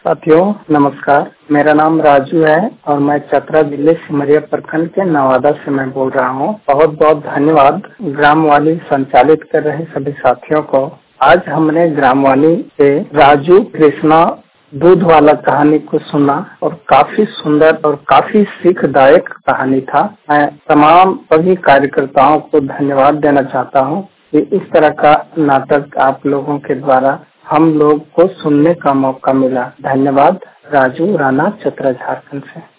साथियों नमस्कार, मेरा नाम राजू है और मैं चतरा जिले सिमरिया प्रखंड के नवादा से मैं बोल रहा हूँ। बहुत बहुत धन्यवाद ग्रामवाणी संचालित कर रहे सभी साथियों को। आज हमने ग्रामवाणी से राजू कृष्णा दूध वाला कहानी को सुना और काफी सुंदर और काफी सीखदायक कहानी था। मैं तमाम सभी कार्यकर्ताओं को धन्यवाद देना चाहता हूँ कि इस तरह का नाटक आप लोगों के द्वारा हम लोग को सुनने का मौका मिला। धन्यवाद। राजू राणा, चतरा, झारखंड से।